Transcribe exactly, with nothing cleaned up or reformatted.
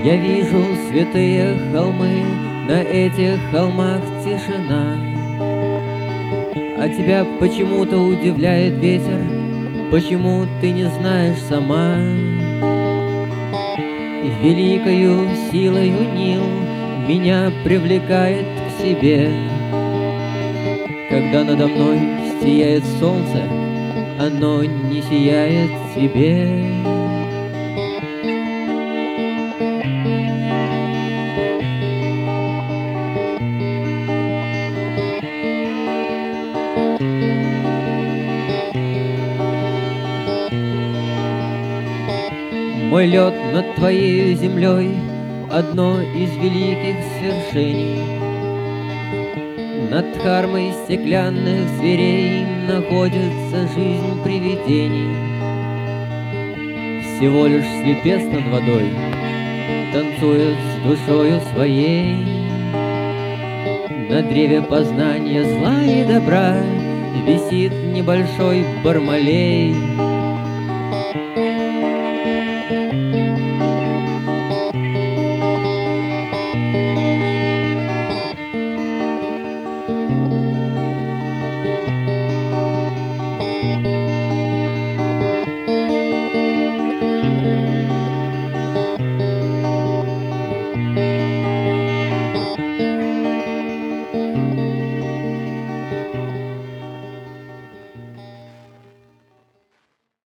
Я вижу святые холмы, на этих холмах тишина. А тебя почему-то удивляет ветер, почему ты не знаешь сама. И великою силою Нил меня привлекает к себе. Когда надо мной сияет солнце, оно не сияет тебе. Мой лед над твоей землей — одно из великих свершений. Над Дхармой стеклянных зверей находится жизнь привидений. Всего лишь слепец над водой танцует с душою своей. На древе познания зла и добра висит небольшой бармалей.